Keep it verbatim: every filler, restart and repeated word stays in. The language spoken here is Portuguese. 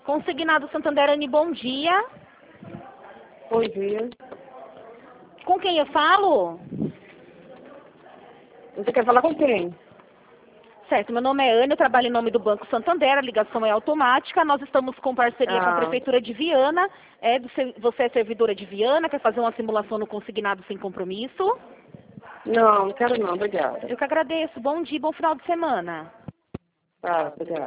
Consignado Santanderani, bom dia. Bom dia. Com quem eu falo? Você quer falar com quem? Certo, meu nome é Ana, eu trabalho em nome do Banco Santander, a ligação é automática, nós estamos com parceria com a Ah. Prefeitura de Viana. É do, você é servidora de Viana, quer fazer uma simulação no consignado sem compromisso? Não, não quero não, obrigada. Eu que agradeço, bom dia, bom final de semana. Tá, obrigada.